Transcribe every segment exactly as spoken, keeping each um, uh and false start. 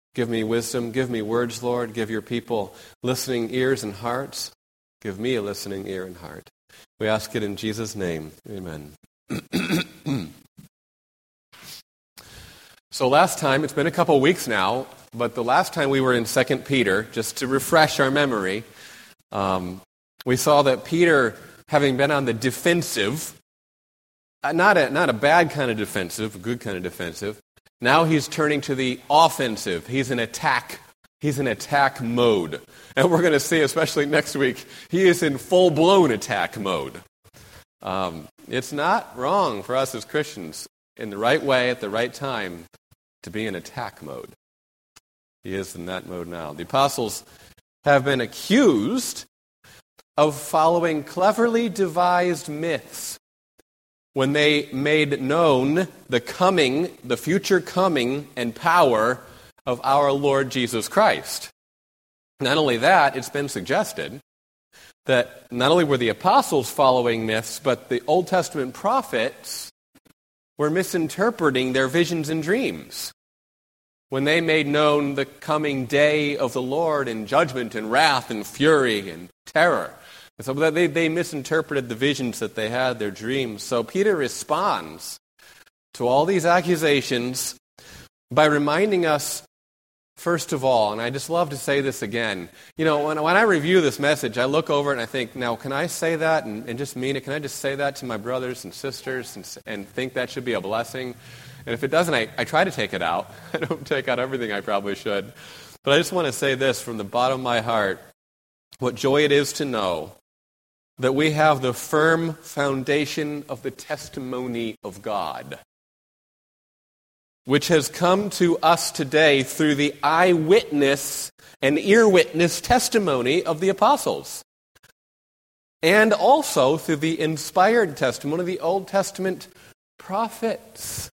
Give me wisdom. Give me words, Lord. Give your people listening ears and hearts. Give me a listening ear and heart. We ask it in Jesus' name. Amen. So last time, it's been a couple weeks now, but the last time we were in Second Peter, just to refresh our memory, um, we saw that Peter, having been on the defensive, not a, not a bad kind of defensive, a good kind of defensive, now he's turning to the offensive. He's in attack. He's in attack mode. And we're going to see, especially next week, he is in full-blown attack mode. Um, it's not wrong for us as Christians, in the right way, at the right time, to be in attack mode. He is in that mode now. The apostles have been accused of following cleverly devised myths when they made known the coming, the future coming and power of our Lord Jesus Christ. Not only that, it's been suggested that not only were the apostles following myths, but the Old Testament prophets were misinterpreting their visions and dreams when they made known the coming day of the Lord in judgment and wrath and fury and terror. And so they, they misinterpreted the visions that they had, their dreams. So Peter responds to all these accusations by reminding us, first of all, and I just love to say this again, you know, when, when I review this message, I look over it and I think, now, can I say that and, and just mean it? Can I just say that to my brothers and sisters and, and think that should be a blessing? And if it doesn't, I, I try to take it out. I don't take out everything I probably should. But I just want to say this from the bottom of my heart, what joy it is to know that we have the firm foundation of the testimony of God, which has come to us today through the eyewitness and ear-witness testimony of the apostles, and also through the inspired testimony of the Old Testament prophets,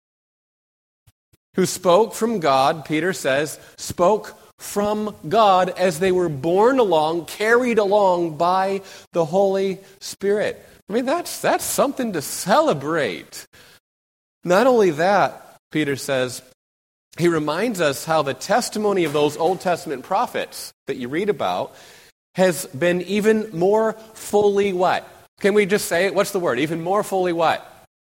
who spoke from God, Peter says, spoke from God as they were borne along, carried along by the Holy Spirit. I mean, that's that's something to celebrate. Not only that, Peter says, he reminds us how the testimony of those Old Testament prophets that you read about has been even more fully what? Can we just say it? What's the word? Even more fully what?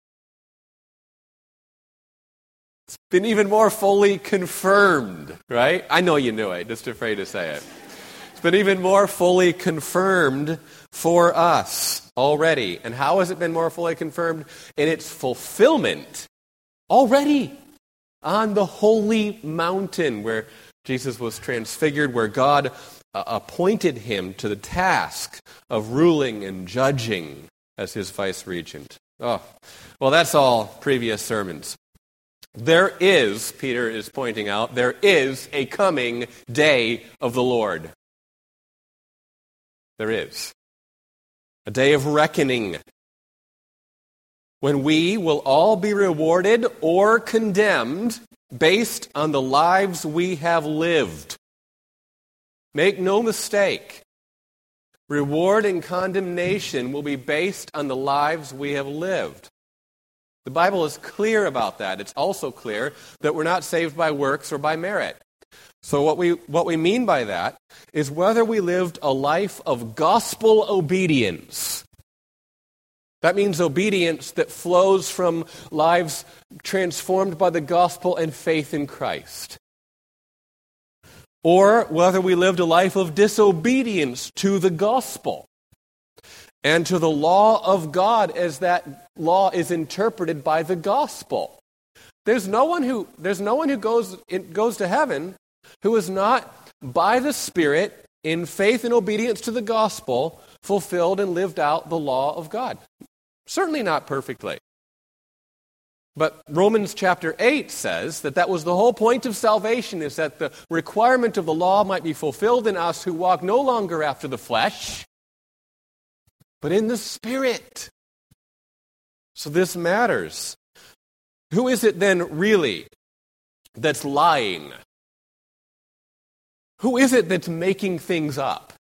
It's been even more fully confirmed, right? I know you knew it, just afraid to say it. It's been even more fully confirmed for us already. And how has it been more fully confirmed? In its fulfillment already on the holy mountain where Jesus was transfigured, where God uh, appointed him to the task of ruling and judging as his vice-regent. Oh, well, that's all previous sermons. There is, Peter is pointing out, there is a coming day of the Lord. There is. A day of reckoning, when we will all be rewarded or condemned based on the lives we have lived. Make no mistake, reward and condemnation will be based on the lives we have lived. The Bible is clear about that. It's also clear that we're not saved by works or by merit. So what we what we mean by that is whether we lived a life of gospel obedience. That means obedience that flows from lives transformed by the gospel and faith in Christ. Or whether we lived a life of disobedience to the gospel and to the law of God as that law is interpreted by the gospel. There's no one who there's no one who goes goes to heaven who is not by the Spirit in faith and obedience to the gospel fulfilled and lived out the law of God. Certainly not perfectly. But Romans chapter eight says that that was the whole point of salvation, is that the requirement of the law might be fulfilled in us who walk no longer after the flesh, but in the Spirit. So this matters. Who is it then really that's lying? Who is it that's making things up?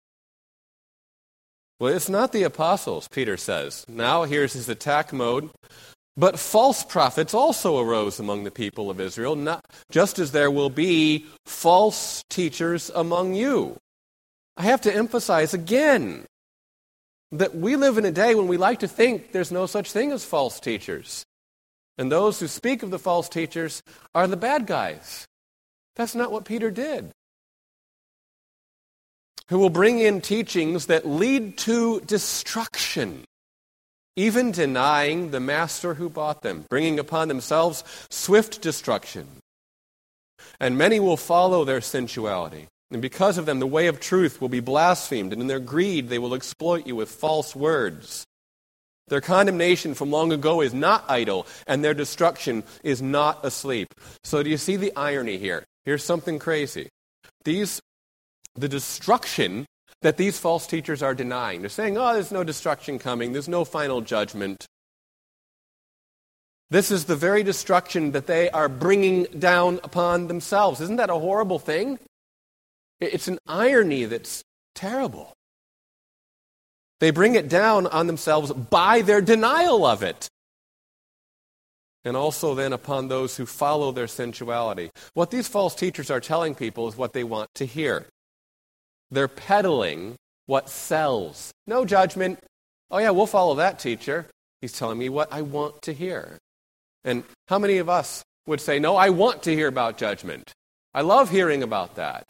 Well, it's not the apostles, Peter says. Now here's his attack mode. But false prophets also arose among the people of Israel, not, just as there will be false teachers among you. I have to emphasize again that we live in a day when we like to think there's no such thing as false teachers. And those who speak of the false teachers are the bad guys. That's not what Peter did. Who will bring in teachings that lead to destruction, even denying the master who bought them, bringing upon themselves swift destruction. And many will follow their sensuality. And because of them, the way of truth will be blasphemed, and in their greed they will exploit you with false words. Their condemnation from long ago is not idle, and their destruction is not asleep. So do you see the irony here? Here's something crazy. These, the destruction that these false teachers are denying. They're saying, oh, there's no destruction coming. There's no final judgment. This is the very destruction that they are bringing down upon themselves. Isn't that a horrible thing? It's an irony that's terrible. They bring it down on themselves by their denial of it. And also then upon those who follow their sensuality. What these false teachers are telling people is what they want to hear. They're peddling what sells. No judgment. Oh yeah, we'll follow that teacher. He's telling me what I want to hear. And how many of us would say, no, I want to hear about judgment. I love hearing about that.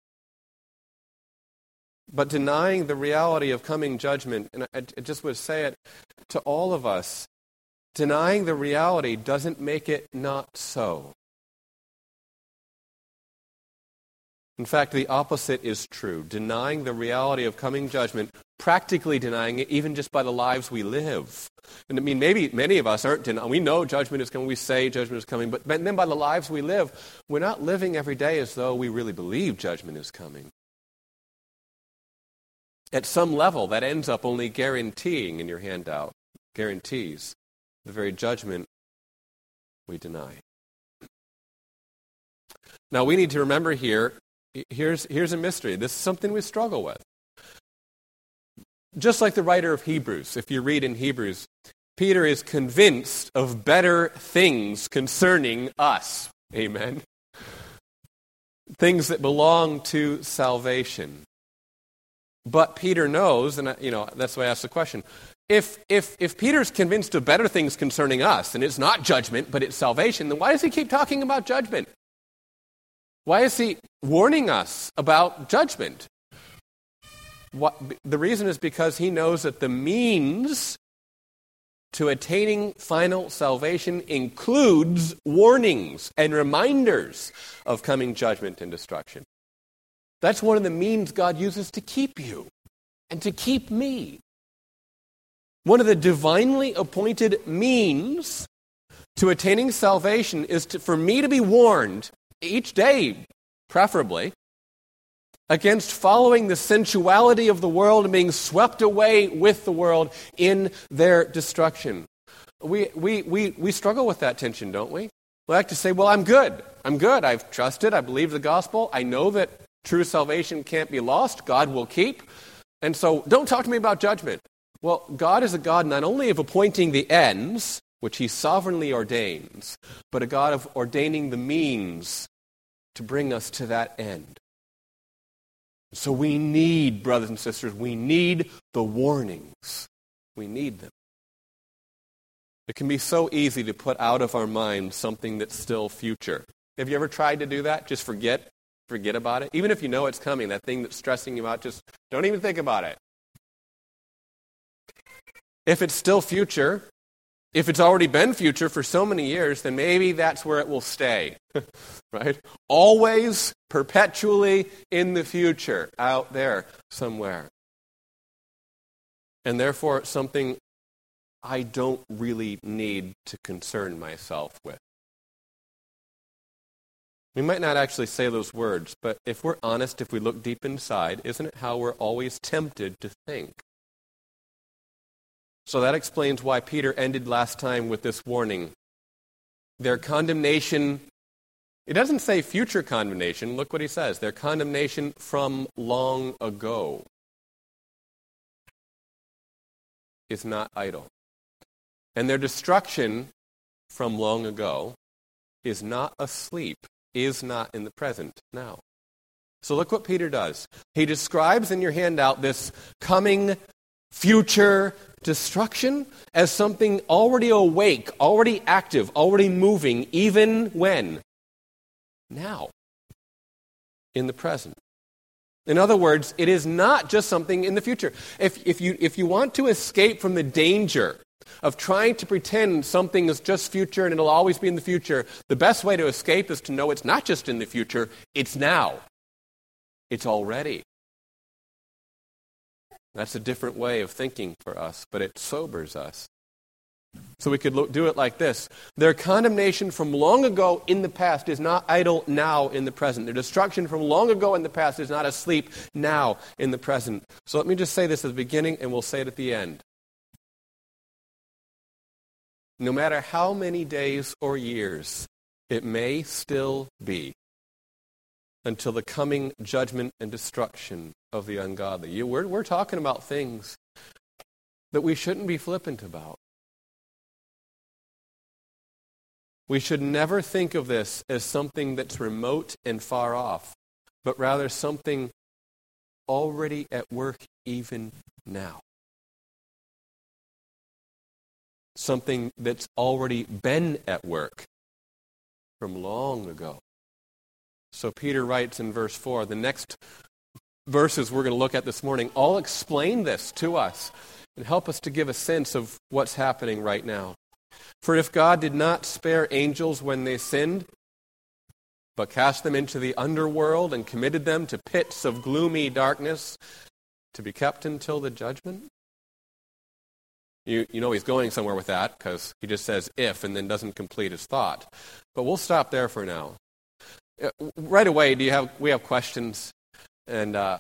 But denying the reality of coming judgment, and I, I just would say it to all of us, denying the reality doesn't make it not so. In fact, the opposite is true. Denying the reality of coming judgment, practically denying it even just by the lives we live. And I mean, maybe many of us aren't denying. We know judgment is coming. We say judgment is coming. But then by the lives we live, we're not living every day as though we really believe judgment is coming. At some level, that ends up only guaranteeing in your handout, guarantees the very judgment we deny. Now, we need to remember here, here's, here's a mystery. This is something we struggle with. Just like the writer of Hebrews, if you read in Hebrews, Peter is convinced of better things concerning us. Amen. Things that belong to salvation. But Peter knows, and you know that's why I asked the question, if, if, if Peter's convinced of better things concerning us, and it's not judgment, but it's salvation, then why does he keep talking about judgment? Why is he warning us about judgment? What, the reason is because he knows that the means to attaining final salvation includes warnings and reminders of coming judgment and destruction. That's one of the means God uses to keep you and to keep me. One of the divinely appointed means to attaining salvation is to, for me to be warned each day, preferably, against following the sensuality of the world and being swept away with the world in their destruction. We, we, we, we struggle with that tension, don't we? We like to say, well, I'm good. I'm good. I've trusted. I believe the gospel. I know that true salvation can't be lost. God will keep. And so don't talk to me about judgment. Well, God is a God not only of appointing the ends, which he sovereignly ordains, but a God of ordaining the means to bring us to that end. So we need, brothers and sisters, we need the warnings. We need them. It can be so easy to put out of our minds something that's still future. Have you ever tried to do that? Just forget? Forget about it. Even if you know it's coming, that thing that's stressing you out, just don't even think about it. If it's still future, if it's already been future for so many years, then maybe that's where it will stay. Right? Always, perpetually in the future, out there somewhere. And therefore, it's something I don't really need to concern myself with. We might not actually say those words, but if we're honest, if we look deep inside, isn't it how we're always tempted to think? So that explains why Peter ended last time with this warning. Their condemnation, it doesn't say future condemnation. Look what he says. Their condemnation from long ago is not idle. And their destruction from long ago is not asleep, is not in the present now. So look what Peter does. He describes in your handout this coming future destruction as something already awake, already active, already moving, even when? Now. In the present. In other words, it is not just something in the future. If, if, you, if you want to escape from the danger of trying to pretend something is just future and it'll always be in the future, the best way to escape is to know it's not just in the future, it's now. It's already. That's a different way of thinking for us, but it sobers us. So we could look, do it like this. Their condemnation from long ago in the past is not idle now in the present. Their destruction from long ago in the past is not asleep now in the present. So let me just say this at the beginning and we'll say it at the end. No matter how many days or years it may still be until the coming judgment and destruction of the ungodly. You, we're, we're talking about things that we shouldn't be flippant about. We should never think of this as something that's remote and far off, but rather something already at work even now. Something that's already been at work from long ago. So Peter writes in verse four, the next verses we're going to look at this morning all explain this to us and help us to give a sense of what's happening right now. For if God did not spare angels when they sinned, but cast them into the underworld and committed them to pits of gloomy darkness to be kept until the judgment? You, you know he's going somewhere with that because he just says if and then doesn't complete his thought. But we'll stop there for now. Right away, do you have we have questions? And uh,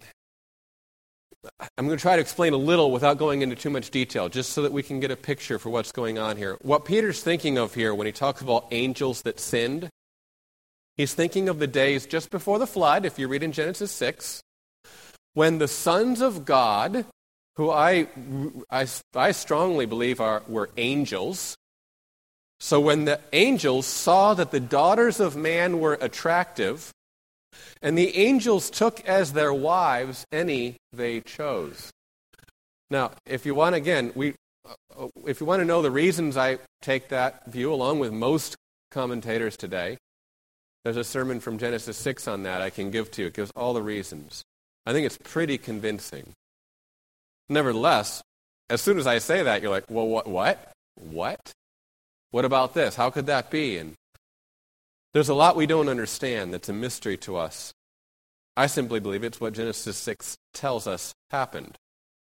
I'm going to try to explain a little without going into too much detail, just so that we can get a picture for what's going on here. What Peter's thinking of here when he talks about angels that sinned, he's thinking of the days just before the flood, if you read in Genesis six, when the sons of God, who I, I, I strongly believe are were angels, so when the angels saw that the daughters of man were attractive, and the angels took as their wives any they chose. Now, if you want, again, we, uh, if you want to know the reasons I take that view, along with most commentators today, there's a sermon from Genesis six on that I can give to you. It gives all the reasons. I think it's pretty convincing. Nevertheless, as soon as I say that, you're like, well, what? What? What? What about this? How could that be? And there's a lot we don't understand that's a mystery to us. I simply believe it's what Genesis six tells us happened.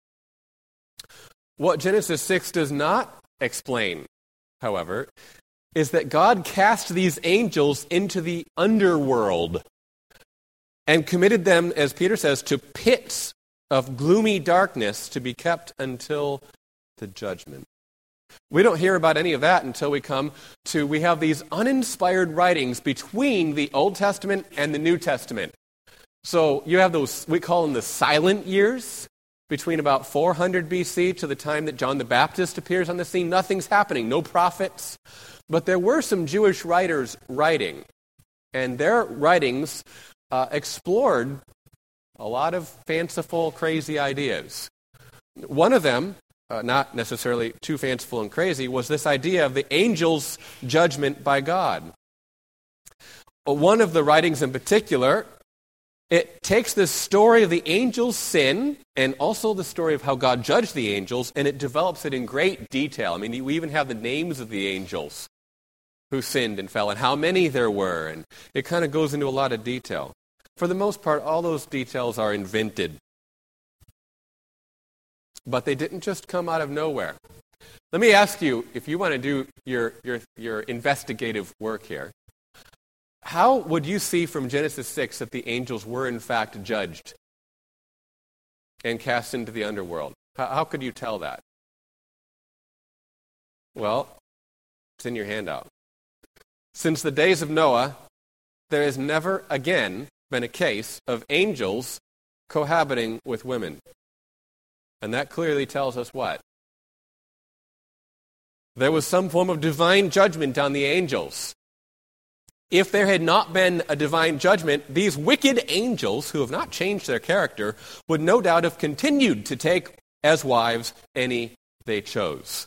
What Genesis six does not explain, however, is that God cast these angels into the underworld and committed them, as Peter says, to pits of gloomy darkness to be kept until the judgment. We don't hear about any of that until we come to, we have these uninspired writings between the Old Testament and the New Testament. So you have those, we call them the silent years, between about four hundred B C to the time that John the Baptist appears on the scene. Nothing's happening, no prophets. But there were some Jewish writers writing, and their writings uh, explored a lot of fanciful, crazy ideas. One of them, Uh, not necessarily too fanciful and crazy, was this idea of the angels' judgment by God. But one of the writings in particular, it takes this story of the angels' sin and also the story of how God judged the angels, and it develops it in great detail. I mean, we even have the names of the angels who sinned and fell and how many there were, and it kind of goes into a lot of detail. For the most part, all those details are invented. But they didn't just come out of nowhere. Let me ask you, if you want to do your, your, your investigative work here, how would you see from Genesis six that the angels were in fact judged and cast into the underworld? How, how could you tell that? Well, it's in your handout. Since the days of Noah, there has never again been a case of angels cohabiting with women. And that clearly tells us what? There was some form of divine judgment on the angels. If there had not been a divine judgment, these wicked angels, who have not changed their character, would no doubt have continued to take as wives any they chose.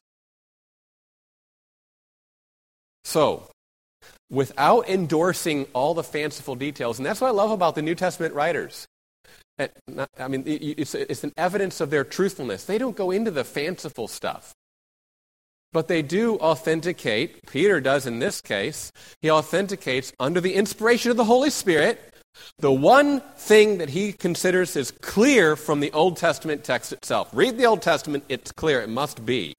So, without endorsing all the fanciful details, and that's what I love about the New Testament writers. I mean, it's, it's an evidence of their truthfulness. They don't go into the fanciful stuff. But they do authenticate, Peter does in this case, he authenticates under the inspiration of the Holy Spirit the one thing that he considers is clear from the Old Testament text itself. Read the Old Testament, it's clear, it must be.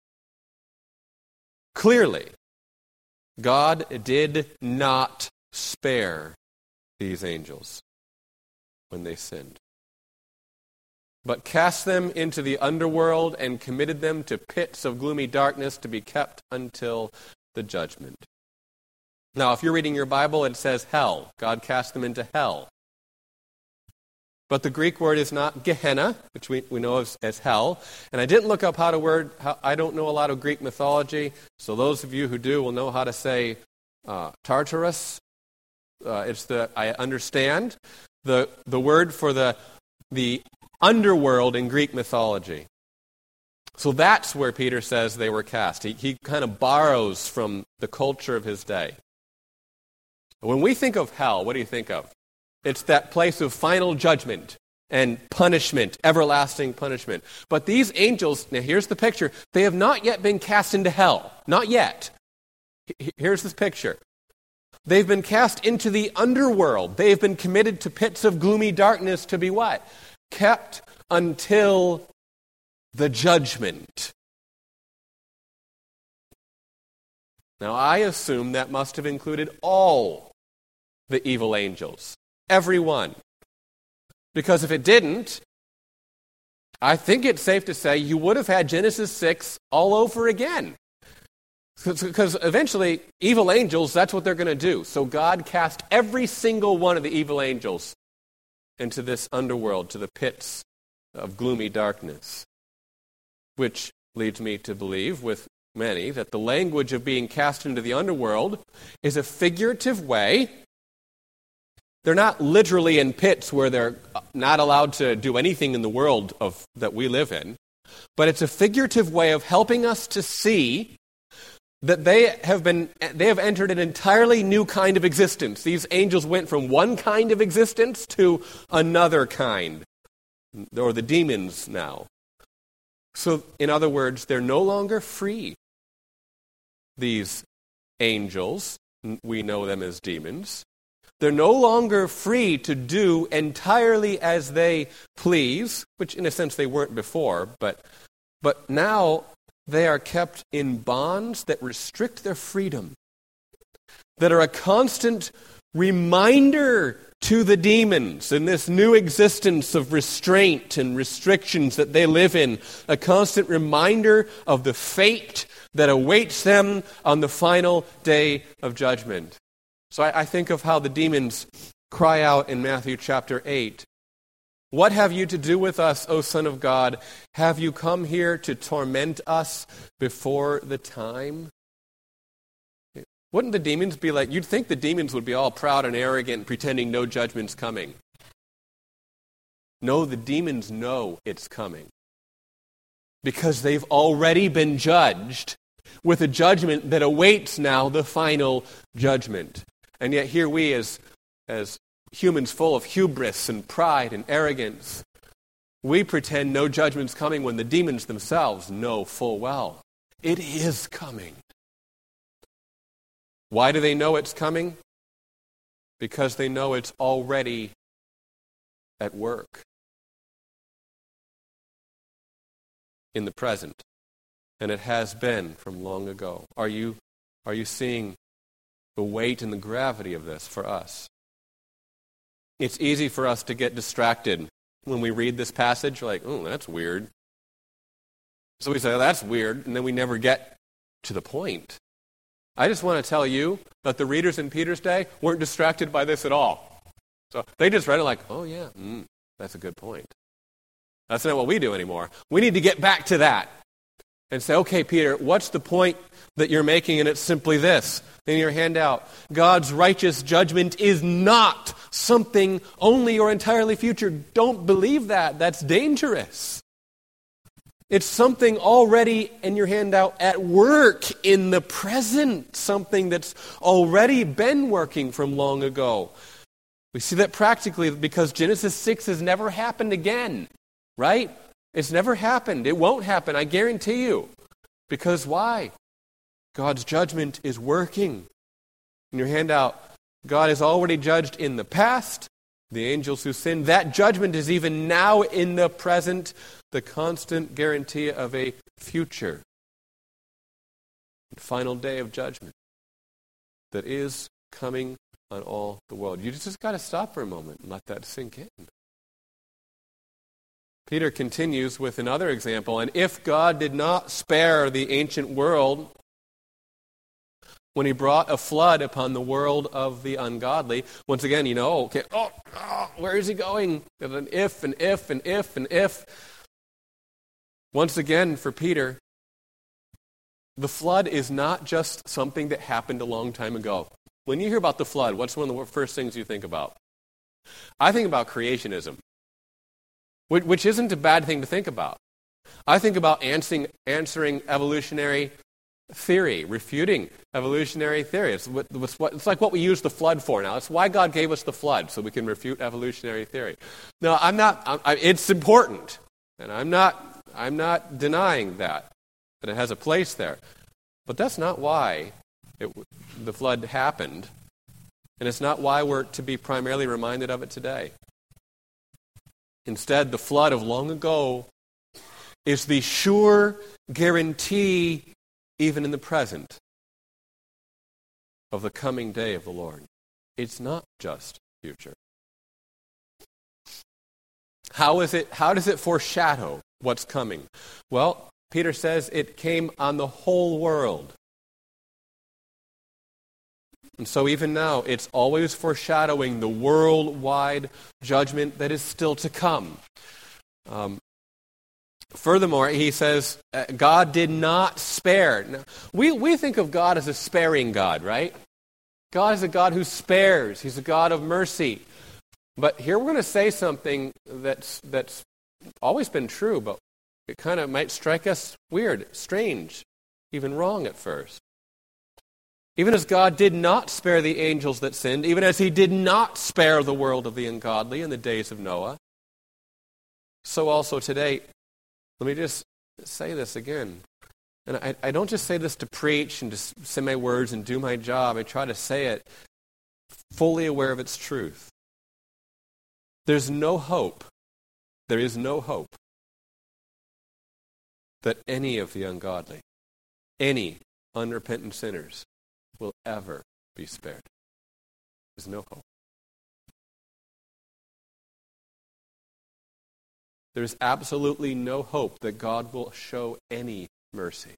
Clearly, God did not spare these angels when they sinned, but cast them into the underworld and committed them to pits of gloomy darkness to be kept until the judgment. Now, if you're reading your Bible, it says hell. God cast them into hell. But the Greek word is not Gehenna, which we, we know as, as hell. And I didn't look up how to word, how, I don't know a lot of Greek mythology, so those of you who do will know how to say uh, Tartarus. Uh, it's the, I understand, the, the word for the the underworld in Greek mythology. So that's where Peter says they were cast. He, he kind of borrows from the culture of his day. When we think of hell, what do you think of? It's that place of final judgment and punishment, everlasting punishment. But these angels, now here's the picture, they have not yet been cast into hell. Not yet. Here's this picture. They've been cast into the underworld. They've been committed to pits of gloomy darkness to be what? Kept until the judgment. Now, I assume that must have included all the evil angels. Every one. Because if it didn't, I think it's safe to say you would have had Genesis six all over again. Because eventually, evil angels, that's what they're going to do. So God cast every single one of the evil angels into this underworld, to the pits of gloomy darkness. Which leads me to believe, with many, that the language of being cast into the underworld is a figurative way. They're not literally in pits where they're not allowed to do anything in the world of that we live in. But it's a figurative way of helping us to see that they have been they have entered an entirely new kind of existence. These angels went from one kind of existence to another kind, or the demons now. So, in other words, they're no longer free. These angels, we know them as demons, they're no longer free to do entirely as they please, which in a sense they weren't before, but but now they are kept in bonds that restrict their freedom, that are a constant reminder to the demons in this new existence of restraint and restrictions that they live in, a constant reminder of the fate that awaits them on the final day of judgment. So I, I think of how the demons cry out in Matthew chapter eight, "What have you to do with us, O Son of God? Have you come here to torment us before the time?" Wouldn't the demons be like, you'd think the demons would be all proud and arrogant, pretending no judgment's coming. No, the demons know it's coming. Because they've already been judged with a judgment that awaits now the final judgment. And yet here we as, as humans full of hubris and pride and arrogance, we pretend no judgment's coming when the demons themselves know full well it is coming. Why do they know it's coming? Because they know it's already at work in the present, and it has been from long ago. Are you, are you seeing the weight and the gravity of this for us? It's easy for us to get distracted when we read this passage, like, oh, that's weird. So we say, oh, that's weird, and then we never get to the point. I just want to tell you that the readers in Peter's day weren't distracted by this at all. So they just read it like, oh yeah, mm, that's a good point. That's not what we do anymore. We need to get back to that. and say, okay, Peter, what's the point that you're making? And it's simply this, in your handout. God's righteous judgment is not something only or entirely future. Don't believe that. That's dangerous. It's something already in your handout at work in the present, something that's already been working from long ago. We see that practically because Genesis six has never happened again, right? It's never happened. It won't happen, I guarantee you. Because why? God's judgment is working. In your handout, God has already judged in the past the angels who sinned. That judgment is even now in the present, the constant guarantee of a future final day of judgment that is coming on all the world. You just got to stop for a moment and let that sink in. Peter continues with another example. And if God did not spare the ancient world when he brought a flood upon the world of the ungodly, once again, you know, okay, oh, oh where is he going? And an if and if and if and if. Once again, for Peter, the flood is not just something that happened a long time ago. When you hear about the flood, what's one of the first things you think about? I think about creationism, which isn't a bad thing to think about. I think about answering, answering evolutionary theory, refuting evolutionary theory. It's, what, it's like what we use the flood for now. It's why God gave us the flood, so we can refute evolutionary theory. No, I'm not. I, it's important, and I'm not. I'm not denying that, that it has a place there. But that's not why it, the flood happened, and it's not why we're to be primarily reminded of it today. Instead, the flood of long ago is the sure guarantee, even in the present, of the coming day of the Lord. It's not just future. How is it? How does it foreshadow what's coming? Well, Peter says it came on the whole world. And so even now, it's always foreshadowing the worldwide judgment that is still to come. Um, furthermore, he says, uh, God did not spare. Now, we, we think of God as a sparing God, right? God is a God who spares. He's a God of mercy. But here we're going to say something that's that's always been true, but it kind of might strike us weird, strange, even wrong at first. Even as God did not spare the angels that sinned, even as he did not spare the world of the ungodly in the days of Noah, so also today, let me just say this again. And I, I don't just say this to preach and just say my words and do my job. I try to say it fully aware of its truth. There's no hope, there is no hope that any of the ungodly, any unrepentant sinners will ever be spared. There's no hope. There's absolutely no hope that God will show any mercy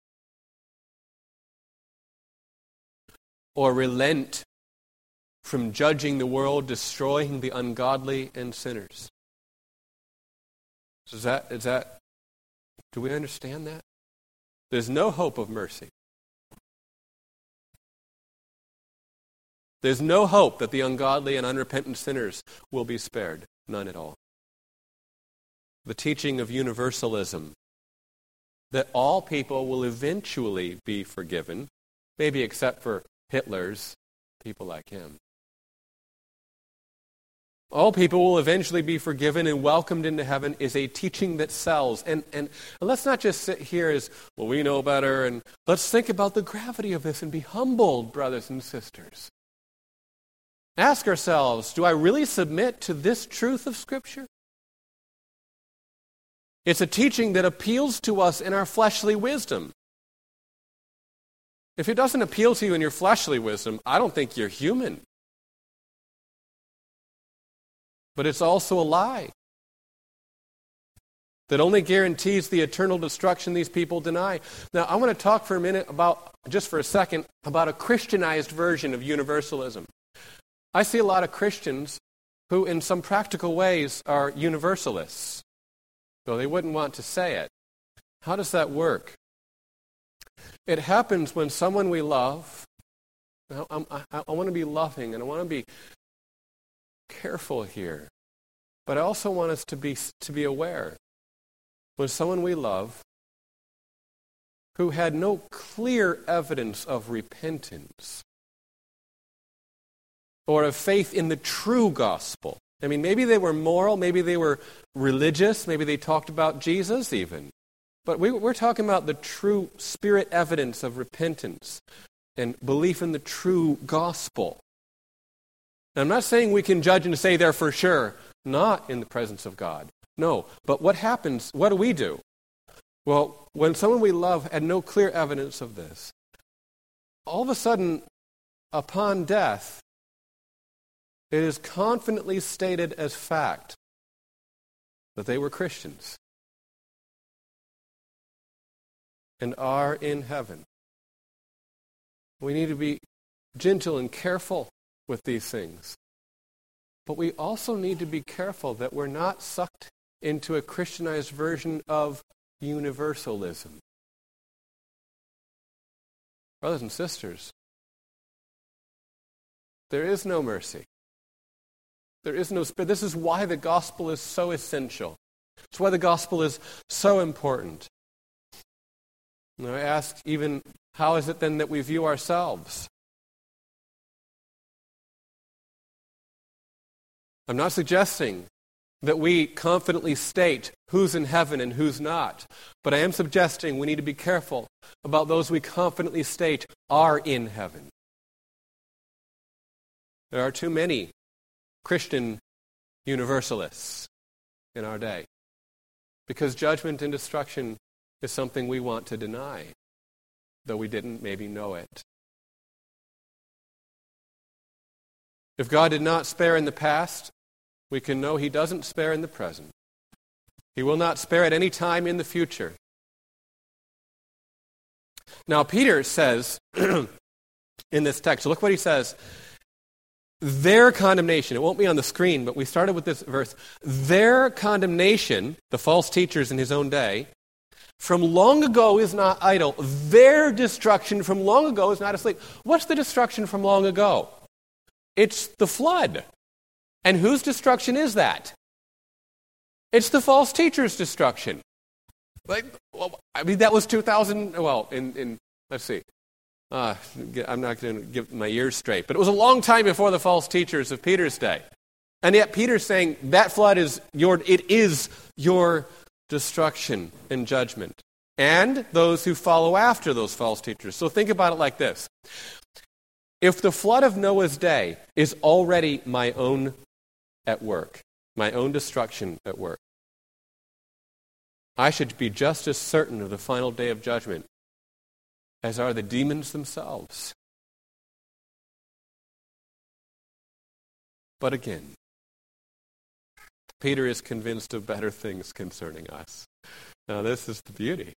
or relent from judging the world, destroying the ungodly and sinners. So is that, is that, do we understand that? There's no hope of mercy. There's no hope that the ungodly and unrepentant sinners will be spared. None at all. The teaching of universalism, that all people will eventually be forgiven, maybe except for Hitler's people like him. All people will eventually be forgiven and welcomed into heaven is a teaching that sells. And, and, and let's not just sit here as, well, we know better, and let's think about the gravity of this and be humbled, brothers and sisters. Ask ourselves, do I really submit to this truth of Scripture? It's a teaching that appeals to us in our fleshly wisdom. If it doesn't appeal to you in your fleshly wisdom, I don't think you're human. But it's also a lie that only guarantees the eternal destruction these people deny. Now, I want to talk for a minute about, just for a second, about a Christianized version of universalism. I see a lot of Christians who, in some practical ways, are universalists, though they wouldn't want to say it. How does that work? It happens when someone we love, I, I, I want to be loving and I want to be careful here, but I also want us to be to be aware. When someone we love who had no clear evidence of repentance or of faith in the true gospel. I mean, maybe they were moral, maybe they were religious, maybe they talked about Jesus even. But we, we're talking about the true spirit evidence of repentance and belief in the true gospel. And I'm not saying we can judge and say they're for sure not in the presence of God. No, but what happens, what do we do? Well, when someone we love had no clear evidence of this, all of a sudden, upon death, it is confidently stated as fact that they were Christians and are in heaven. We need to be gentle and careful with these things. But we also need to be careful that we're not sucked into a Christianized version of universalism. Brothers and sisters, there is no mercy. There is no spirit. This is why the gospel is so essential. It's why the gospel is so important. And I ask even, how is it then that we view ourselves? I'm not suggesting that we confidently state who's in heaven and who's not, but I am suggesting we need to be careful about those we confidently state are in heaven. There are too many Christian universalists in our day because judgment and destruction is something we want to deny, though we didn't maybe know it. If God did not spare in the past, we can know He doesn't spare in the present. He will not spare at any time in the future. Now, Peter says in this text, look what he says. Their condemnation, it won't be on the screen, but we started with this verse. Their condemnation, the false teachers in his own day, from long ago is not idle. Their destruction from long ago is not asleep. What's the destruction from long ago? It's the flood. And whose destruction is that? It's the false teacher's destruction. Like, well, I mean, that was two thousand, well, in, in let's see. Uh, I'm not going to give my years straight, but it was a long time before the false teachers of Peter's day. And yet Peter's saying that flood is your, it is your destruction and judgment. And those who follow after those false teachers. So think about it like this. If the flood of Noah's day is already my own at work, my own destruction at work, I should be just as certain of the final day of judgment as are the demons themselves. But again, Peter is convinced of better things concerning us. Now, this is the beauty.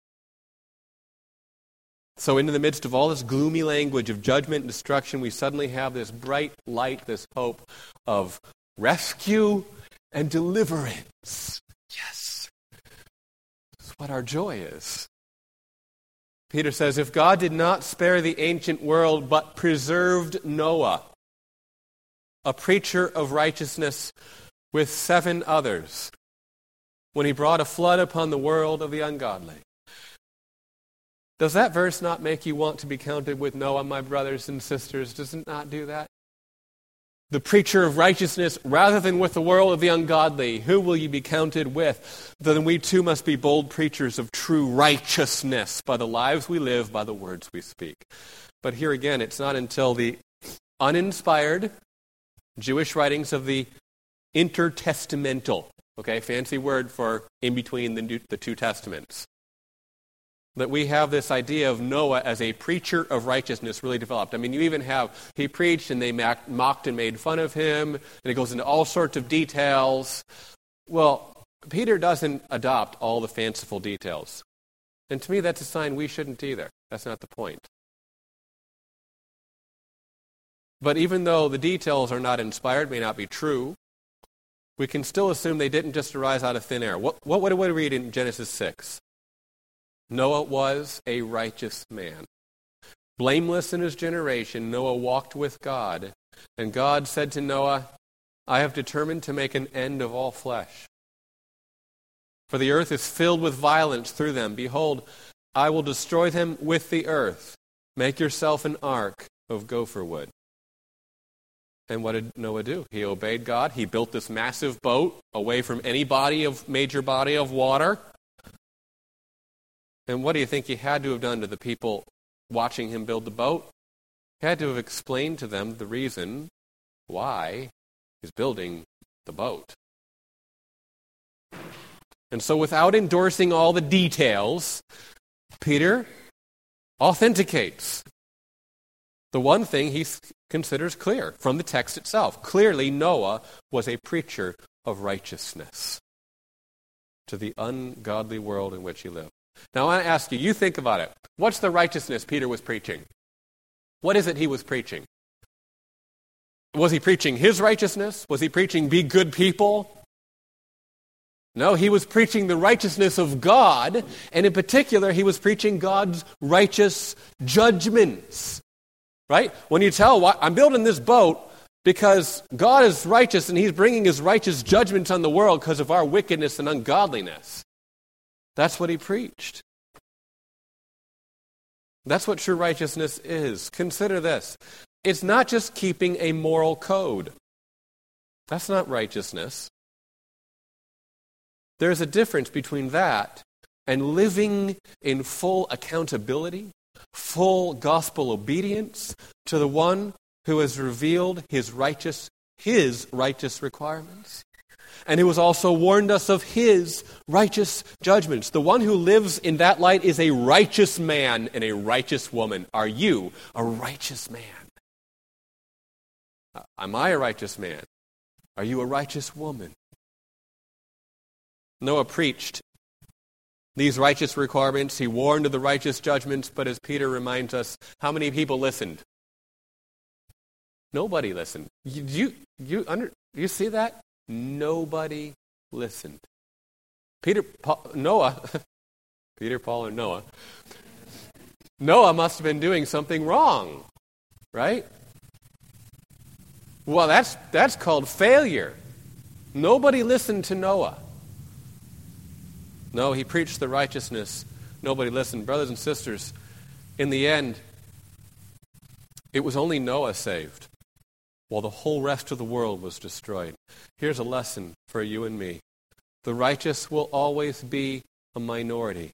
So in the midst of all this gloomy language of judgment and destruction, we suddenly have this bright light, this hope of rescue and deliverance. Yes. That's what our joy is. Peter says, if God did not spare the ancient world, but preserved Noah, a preacher of righteousness, with seven others, when he brought a flood upon the world of the ungodly. Does that verse not make you want to be counted with Noah, my brothers and sisters? Does it not do that? The preacher of righteousness, rather than with the world of the ungodly, who will you be counted with? Then we too must be bold preachers of true righteousness by the lives we live, by the words we speak. But here again, it's not until the uninspired Jewish writings of the intertestamental, okay, fancy word for in between the, the two testaments, that we have this idea of Noah as a preacher of righteousness really developed. I mean, you even have, he preached and they mocked and made fun of him, and it goes into all sorts of details. Well, Peter doesn't adopt all the fanciful details. And to me, that's a sign we shouldn't either. That's not the point. But even though the details are not inspired, may not be true, we can still assume they didn't just arise out of thin air. What, what, what do we read in Genesis six? Noah was a righteous man. Blameless in his generation, Noah walked with God. And God said to Noah, I have determined to make an end of all flesh. For the earth is filled with violence through them. Behold, I will destroy them with the earth. Make yourself an ark of gopher wood. And what did Noah do? He obeyed God. He built this massive boat away from any body of major body of water. And what do you think he had to have done to the people watching him build the boat? He had to have explained to them the reason why he's building the boat. And so without endorsing all the details, Peter authenticates the one thing he considers clear from the text itself. Clearly, Noah was a preacher of righteousness to the ungodly world in which he lived. Now, I want to ask you, you think about it. What's the righteousness Peter was preaching? What is it he was preaching? Was he preaching his righteousness? Was he preaching be good people? No, he was preaching the righteousness of God, and in particular, he was preaching God's righteous judgments. Right? When you tell, I'm building this boat because God is righteous and he's bringing his righteous judgments on the world because of our wickedness and ungodliness. That's what he preached. That's what true righteousness is. Consider this. It's not just keeping a moral code. That's not righteousness. There's a difference between that and living in full accountability, full gospel obedience to the one who has revealed his righteous, his righteous requirements, and who has also warned us of his righteous judgments. The one who lives in that light is a righteous man and a righteous woman. Are you a righteous man? Am I a righteous man? Are you a righteous woman? Noah preached these righteous requirements. He warned of the righteous judgments, but as Peter reminds us, how many people listened? Nobody listened. You, you, you, under, you see that? Nobody listened. Peter, Paul, Noah, Peter, Paul, and Noah. Noah must have been doing something wrong, right? Well, that's that's called failure. Nobody listened to Noah. No, he preached the righteousness. Nobody listened. Brothers and sisters, in the end, it was only Noah saved, while the whole rest of the world was destroyed. Here's a lesson for you and me. The righteous will always be a minority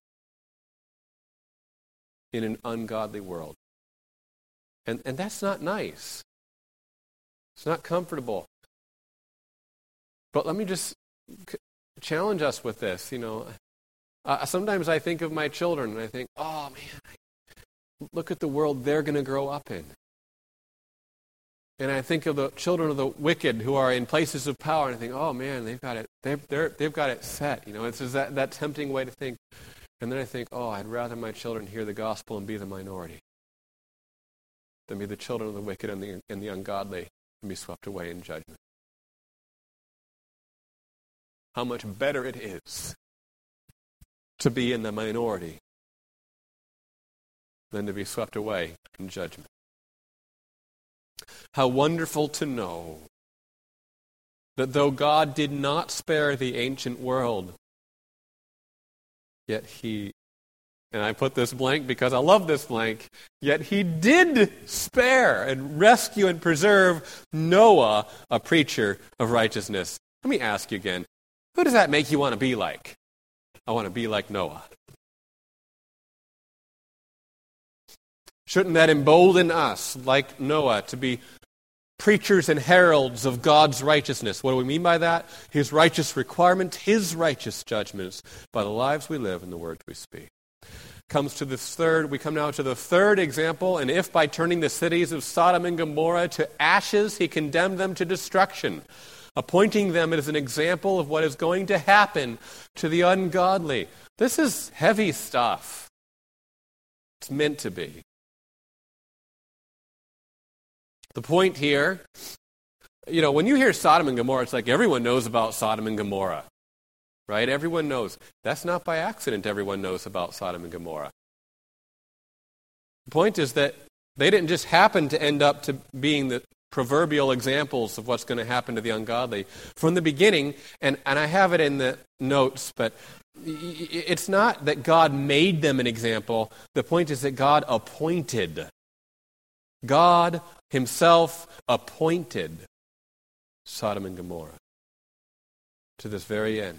in an ungodly world. And, and that's not nice. It's not comfortable. But let me just c- challenge us with this, you know. Uh, sometimes I think of my children and I think, oh man, look at the world they're going to grow up in. And I think of the children of the wicked who are in places of power, and I think, oh man, they've got it, they've, they're, they've got it set. You know, it's just that, that tempting way to think. And then I think, oh, I'd rather my children hear the gospel and be the minority than be the children of the wicked and the, and the ungodly and be swept away in judgment. How much better it is to be in the minority than to be swept away in judgment. How wonderful to know that though God did not spare the ancient world, yet he, and I put this blank because I love this blank, yet he did spare and rescue and preserve Noah, a preacher of righteousness. Let me ask you again, who does that make you want to be like? I want to be like Noah. Shouldn't that embolden us, like Noah, to be preachers and heralds of God's righteousness? What do we mean by that? His righteous requirement, his righteous judgments by the lives we live and the words we speak. Comes to this third, we come now to the third example, and if by turning the cities of Sodom and Gomorrah to ashes, he condemned them to destruction, appointing them as an example of what is going to happen to the ungodly. This is heavy stuff. It's meant to be. The point here, you know, when you hear Sodom and Gomorrah, it's like everyone knows about Sodom and Gomorrah. right? Everyone knows. That's not by accident everyone knows about Sodom and Gomorrah. The point is that they didn't just happen to end up to being the proverbial examples of what's going to happen to the ungodly. From the beginning, and, and I have it in the notes, but it's not that God made them an example. The point is that God appointed. God himself appointed Sodom and Gomorrah to this very end.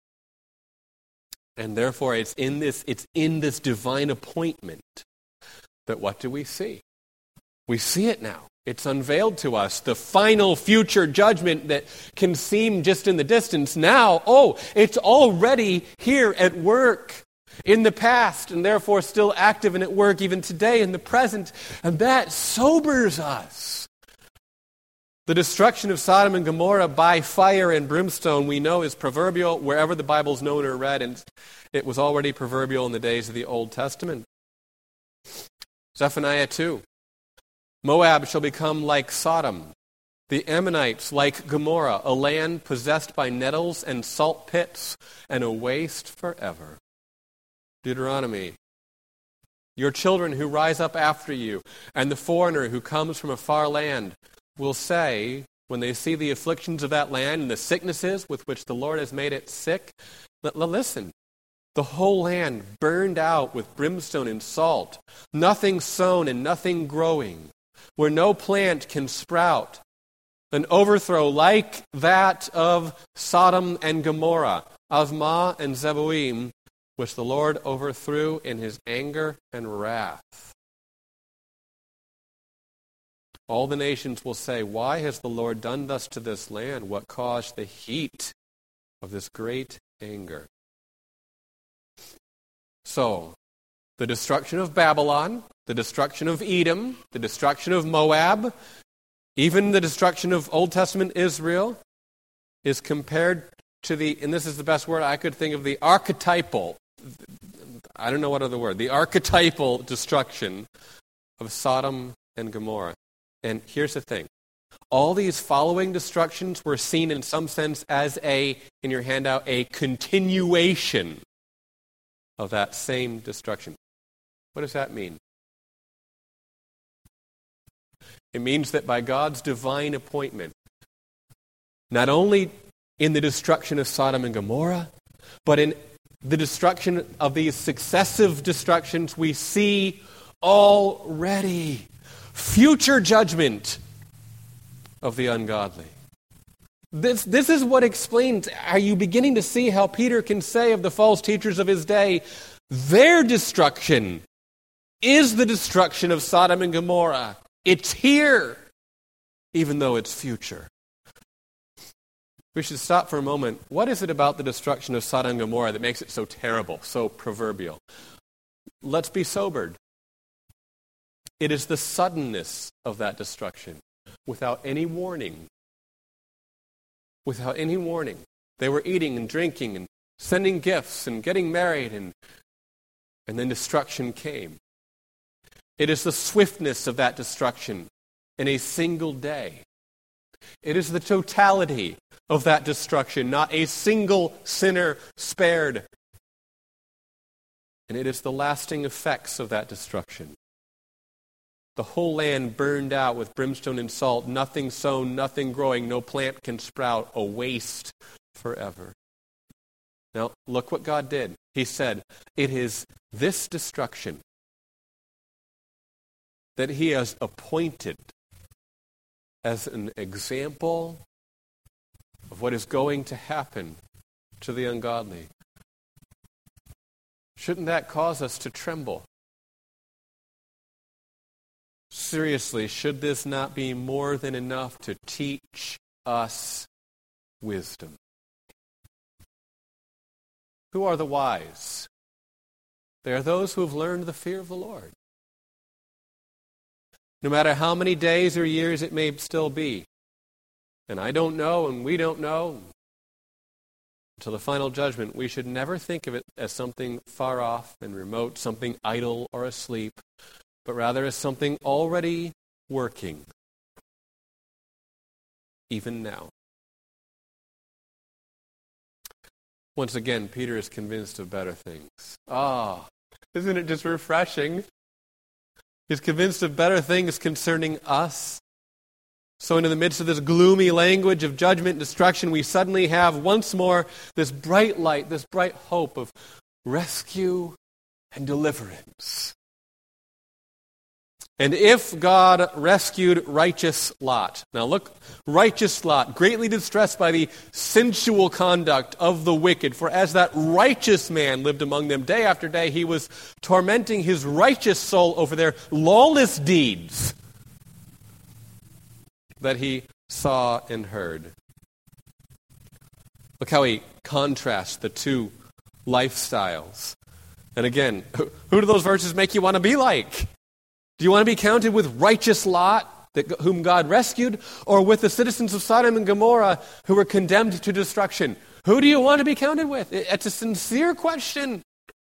And therefore it's in this, it's in this divine appointment that what do we see? We see it now. It's unveiled to us, the final future judgment that can seem just in the distance. Now, oh, it's already here at work in the past, and therefore still active and at work even today in the present. And that sobers us. The destruction of Sodom and Gomorrah by fire and brimstone, we know, is proverbial wherever the Bible's known or read, and it was already proverbial in the days of the Old Testament. Zephaniah two. Moab shall become like Sodom, the Ammonites like Gomorrah, a land possessed by nettles and salt pits, and a waste forever. Deuteronomy. Your children who rise up after you, and the foreigner who comes from a far land, will say, when they see the afflictions of that land and the sicknesses with which the Lord has made it sick, listen, the whole land burned out with brimstone and salt, nothing sown and nothing growing, where no plant can sprout, an overthrow like that of Sodom and Gomorrah, Admah and Zeboim, which the Lord overthrew in his anger and wrath. All the nations will say, why has the Lord done thus to this land? What caused the heat of this great anger? So, the destruction of Babylon, the destruction of Edom, the destruction of Moab, even the destruction of Old Testament Israel is compared to the, and this is the best word I could think of, the archetypal, I don't know what other word, the archetypal destruction of Sodom and Gomorrah. And here's the thing. All these following destructions were seen in some sense as a, in your handout, a continuation of that same destruction. What does that mean? It means that by God's divine appointment, not only in the destruction of Sodom and Gomorrah, but in the destruction of these successive destructions, we see already future judgment of the ungodly. This, this is what explains, are you beginning to see how Peter can say of the false teachers of his day, their destruction is the destruction of Sodom and Gomorrah. It's here, even though it's future. We should stop for a moment. What is it about the destruction of Sodom and Gomorrah that makes it so terrible, so proverbial? Let's be sobered. It is the suddenness of that destruction, without any warning. Without any warning. They were eating and drinking and sending gifts and getting married, and, and then destruction came. It is the swiftness of that destruction in a single day. It is the totality of that destruction, not a single sinner spared. And it is the lasting effects of that destruction. The whole land burned out with brimstone and salt, nothing sown, nothing growing, no plant can sprout, a waste forever. Now, look what God did. He said, it is this destruction that he has appointed as an example of what is going to happen to the ungodly. Shouldn't that cause us to tremble? Seriously, should this not be more than enough to teach us wisdom? Who are the wise? They are those who have learned the fear of the Lord. No matter how many days or years it may still be. And I don't know, and we don't know. Until the final judgment, we should never think of it as something far off and remote, something idle or asleep, but rather as something already working, even now. Once again, Peter is convinced of better things. Ah, isn't it just refreshing? He's convinced of better things concerning us. So in the midst of this gloomy language of judgment and destruction, we suddenly have once more this bright light, this bright hope of rescue and deliverance. And if God rescued righteous Lot, now look, righteous Lot, greatly distressed by the sensual conduct of the wicked, for as that righteous man lived among them day after day, he was tormenting his righteous soul over their lawless deeds that he saw and heard. Look how he contrasts the two lifestyles. And again, who do those verses make you want to be like? Do you want to be counted with righteous Lot, that, whom God rescued, or with the citizens of Sodom and Gomorrah who were condemned to destruction? Who do you want to be counted with? It's a sincere question.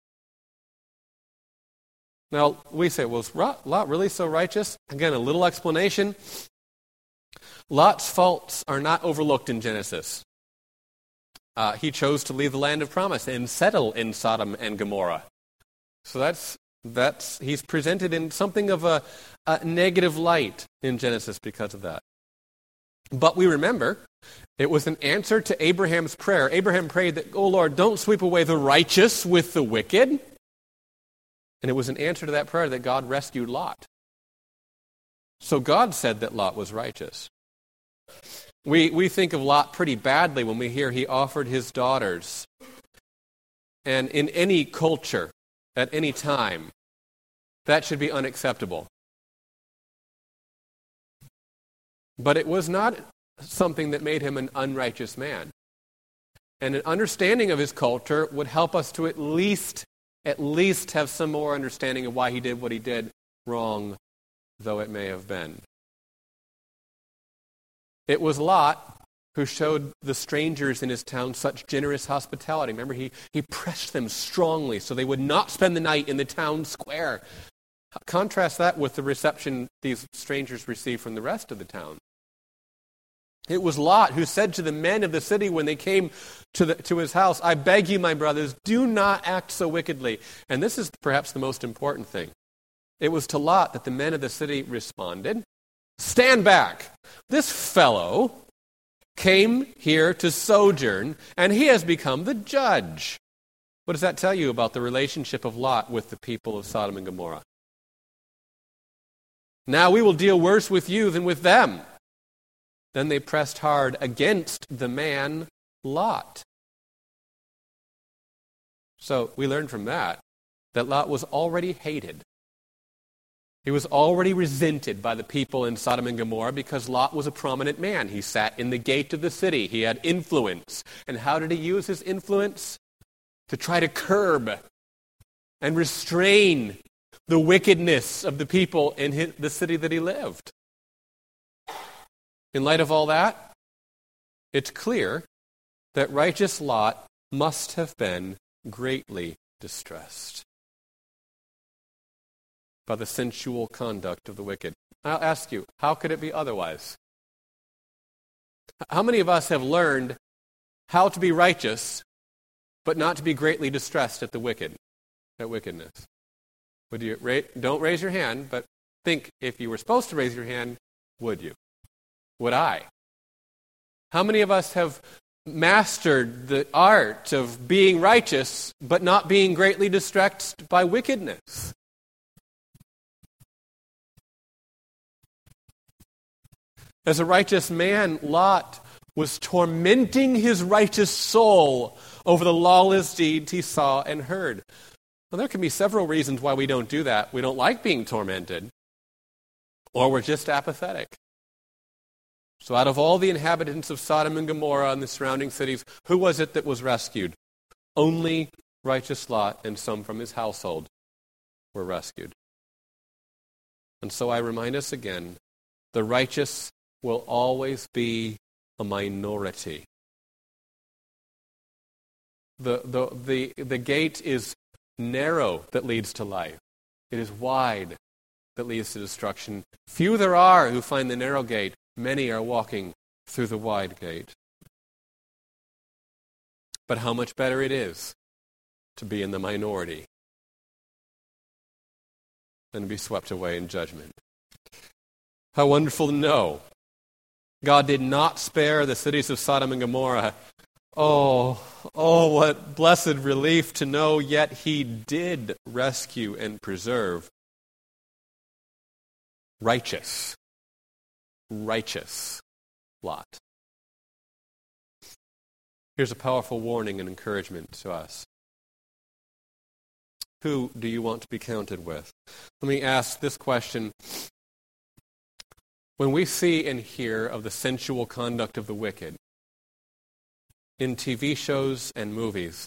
Now, we say, well, is Lot really so righteous? Again, a little explanation. Lot's faults are not overlooked in Genesis. Uh, he chose to leave the land of promise and settle in Sodom and Gomorrah. So that's that's he's presented in something of a, a negative light in Genesis because of that. But we remember, it was an answer to Abraham's prayer. Abraham prayed that, "Oh Lord, don't sweep away the righteous with the wicked." And it was an answer to that prayer that God rescued Lot. So God said that Lot was righteous. We we think of Lot pretty badly when we hear he offered his daughters. And in any culture, at any time, that should be unacceptable. But it was not something that made him an unrighteous man. And an understanding of his culture would help us to at least, at least have some more understanding of why he did what he did, wrong though it may have been. It was Lot who showed the strangers in his town such generous hospitality. Remember, he, he pressed them strongly so they would not spend the night in the town square. Contrast that with the reception these strangers received from the rest of the town. It was Lot who said to the men of the city when they came to, the, to his house, "I beg you, my brothers, do not act so wickedly." And this is perhaps the most important thing. It was to Lot that the men of the city responded, "Stand back. This fellow came here to sojourn, and he has become the judge." What does that tell you about the relationship of Lot with the people of Sodom and Gomorrah? "Now we will deal worse with you than with them." Then they pressed hard against the man Lot. So we learn from that that Lot was already hated. He was already resented by the people in Sodom and Gomorrah because Lot was a prominent man. He sat in the gate of the city. He had influence. And how did he use his influence? To try to curb and restrain the wickedness of the people in his, the city that he lived. In light of all that, it's clear that righteous Lot must have been greatly distressed by the sensual conduct of the wicked. I'll ask you, how could it be otherwise? How many of us have learned how to be righteous, but not to be greatly distressed at the wicked, at wickedness? Would you ra- don't raise your hand, but think if you were supposed to raise your hand, would you? Would I? How many of us have mastered the art of being righteous, but not being greatly distressed by wickedness? As a righteous man, Lot was tormenting his righteous soul over the lawless deeds he saw and heard. Well, there can be several reasons why we don't do that. We don't like being tormented, or we're just apathetic. So out of all the inhabitants of Sodom and Gomorrah and the surrounding cities, who was it that was rescued? Only righteous Lot and some from his household were rescued. And so I remind us again, the righteous will always be a minority. The, the, the, the gate is narrow that leads to life. It is wide that leads to destruction. Few there are who find the narrow gate. Many are walking through the wide gate. But how much better it is to be in the minority than to be swept away in judgment. How wonderful to know God did not spare the cities of Sodom and Gomorrah. Oh, oh, what blessed relief to know, yet he did rescue and preserve righteous, righteous Lot. Here's a powerful warning and encouragement to us. Who do you want to be counted with? Let me ask this question. When we see and hear of the sensual conduct of the wicked in T V shows and movies,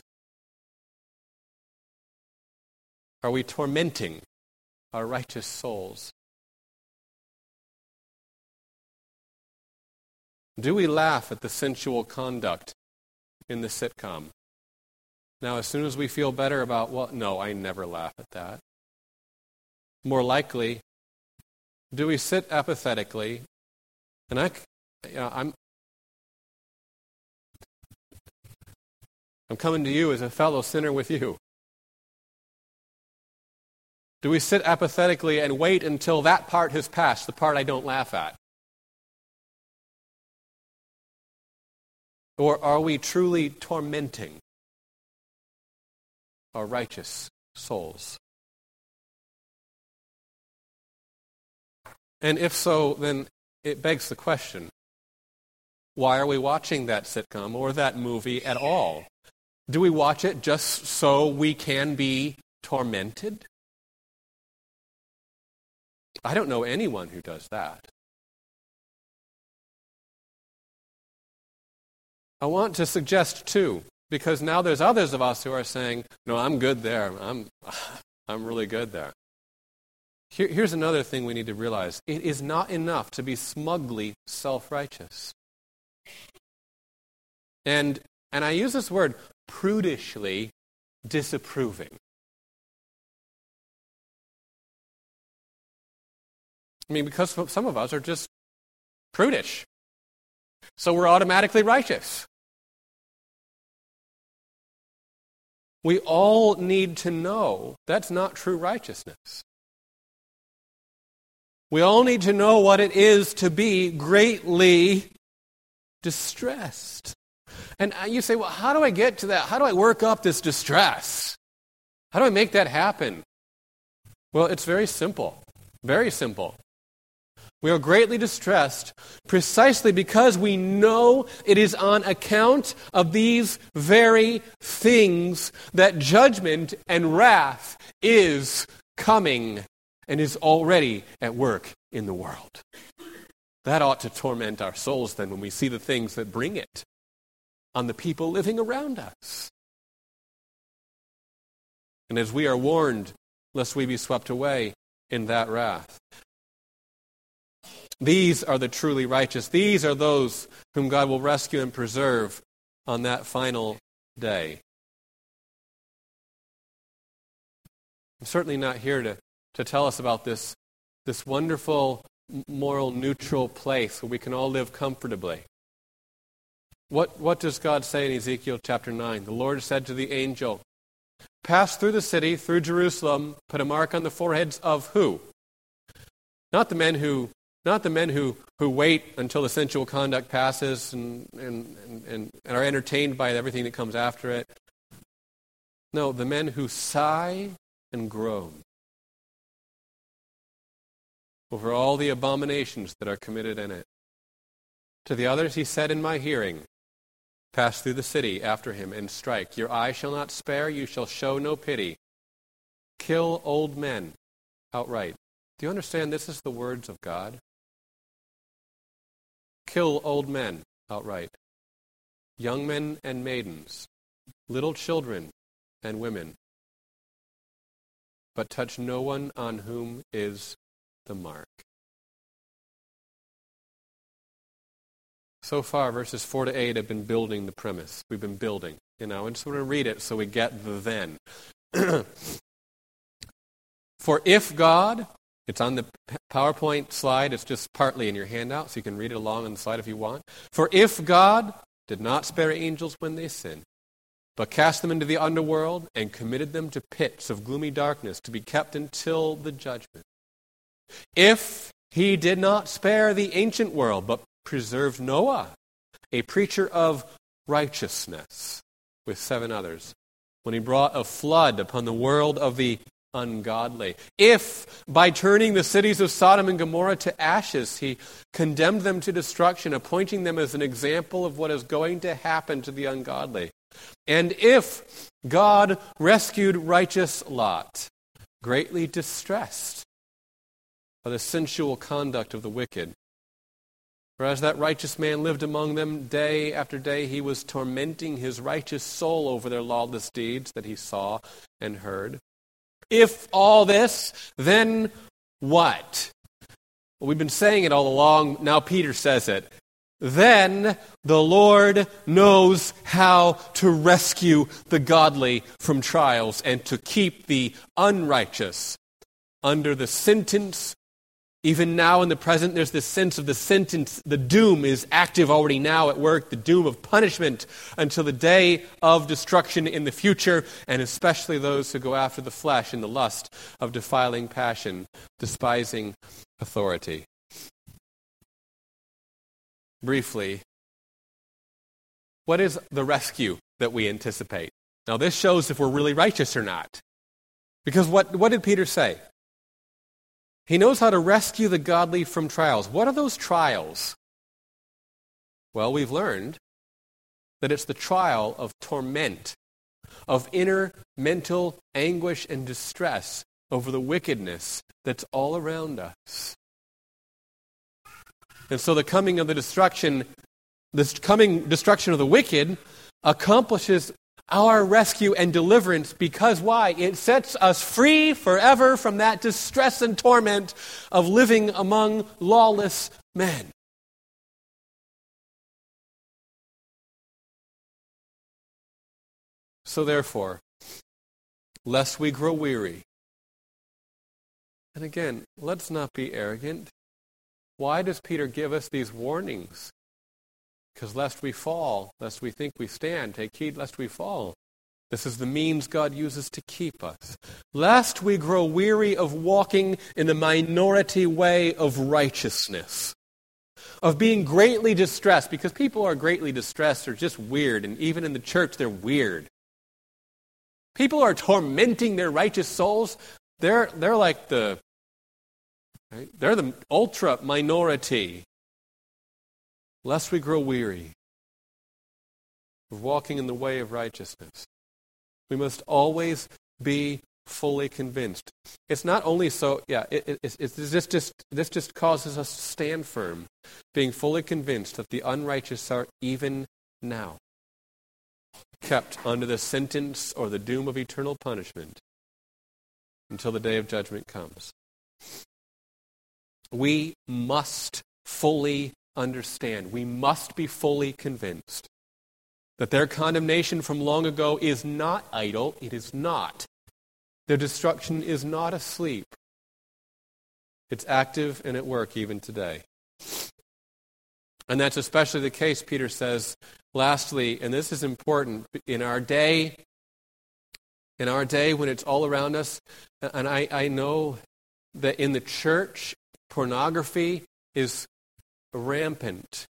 are we tormenting our righteous souls? Do we laugh at the sensual conduct in the sitcom? Now, as soon as we feel better about, well, no, I never laugh at that. More likely, do we sit apathetically? And I, you know, I'm, I'm coming to you as a fellow sinner with you. Do we sit apathetically and wait until that part has passed, the part I don't laugh at? Or are we truly tormenting our righteous souls? And if so, then it begs the question, why are we watching that sitcom or that movie at all? Do we watch it just so we can be tormented? I don't know anyone who does that. I want to suggest, too, because now there's others of us who are saying, no, I'm good there. I'm, I'm really good there. Here, here's another thing we need to realize. It is not enough to be smugly self-righteous. And, and I use this word prudishly disapproving. I mean, because some of us are just prudish. So we're automatically righteous. We all need to know that's not true righteousness. We all need to know what it is to be greatly distressed. And you say, well, how do I get to that? How do I work up this distress? How do I make that happen? Well, it's very simple. Very simple. We are greatly distressed precisely because we know it is on account of these very things that judgment and wrath is coming and is already at work in the world. That ought to torment our souls then when we see the things that bring it on the people living around us. And as we are warned, lest we be swept away in that wrath. These are the truly righteous. These are those whom God will rescue and preserve on that final day. I'm certainly not here to, to tell us about this, this wonderful, moral, neutral place where we can all live comfortably. What, what does God say in Ezekiel chapter nine? The Lord said to the angel, pass through the city, through Jerusalem, put a mark on the foreheads of who? Not the men who Not the men who, who wait until the sensual conduct passes and, and, and, and are entertained by everything that comes after it. No, the men who sigh and groan over all the abominations that are committed in it. To the others he said in my hearing, pass through the city after him and strike. Your eye shall not spare, you shall show no pity. Kill old men outright. Do you understand this is the words of God? Kill old men outright, young men and maidens, little children and women, but touch no one on whom is the mark. So far, verses four to eight have been building the premise. We've been building, you know, and just want to read it so we get the then. For if God... It's on the PowerPoint slide. It's just partly in your handout, so you can read it along on the slide if you want. For if God did not spare angels when they sinned, but cast them into the underworld and committed them to pits of gloomy darkness to be kept until the judgment. If he did not spare the ancient world, but preserved Noah, a preacher of righteousness, with seven others, when he brought a flood upon the world of the ungodly. If, by turning the cities of Sodom and Gomorrah to ashes, he condemned them to destruction, appointing them as an example of what is going to happen to the ungodly. And if God rescued righteous Lot, greatly distressed by the sensual conduct of the wicked, for as that righteous man lived among them day after day, he was tormenting his righteous soul over their lawless deeds that he saw and heard. If all this, then what? Well, we've been saying it all along. Now Peter says it. Then the Lord knows how to rescue the godly from trials and to keep the unrighteous under the sentence. Even now in the present, there's this sense of the sentence. The doom is active already now at work, the doom of punishment until the day of destruction in the future, and especially those who go after the flesh in the lust of defiling passion, despising authority. Briefly, what is the rescue that we anticipate? Now this shows if we're really righteous or not. Because what, what did Peter say? He knows how to rescue the godly from trials. What are those trials? Well, we've learned that it's the trial of torment, of inner mental anguish and distress over the wickedness that's all around us. And so the coming of the destruction, this coming destruction of the wicked accomplishes our rescue and deliverance because why? It sets us free forever from that distress and torment of living among lawless men. So therefore, lest we grow weary, and again, let's not be arrogant. Why does Peter give us these warnings? Because lest we fall, lest we think we stand, take heed lest we fall. This is the means God uses to keep us. Lest we grow weary of walking in the minority way of righteousness, of being greatly distressed, because people are greatly distressed or just weird, and even in the church they're weird. People are tormenting their righteous souls. They're, they're like the, right? They're the ultra minority. Lest we grow weary of walking in the way of righteousness. We must always be fully convinced. It's not only so, yeah, it, it, it's, it's, this, just, this just causes us to stand firm, being fully convinced that the unrighteous are even now kept under the sentence or the doom of eternal punishment until the day of judgment comes. We must fully understand, we must be fully convinced that their condemnation from long ago is not idle. It is not. Their destruction is not asleep. It's active and at work even today. And that's especially the case, Peter says, lastly, and this is important, in our day, in our day when it's all around us, and I, I know that in the church, pornography is rampant.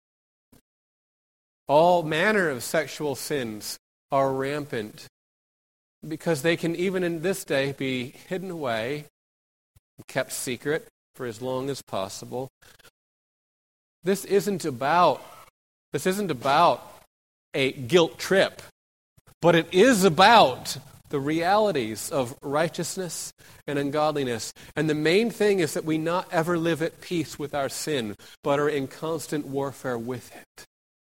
All manner of sexual sins are rampant because they can even in this day be hidden away, kept secret for as long as possible. This isn't about this isn't about a guilt trip, but it is about the realities of righteousness and ungodliness. And the main thing is that we not ever live at peace with our sin, but are in constant warfare with it.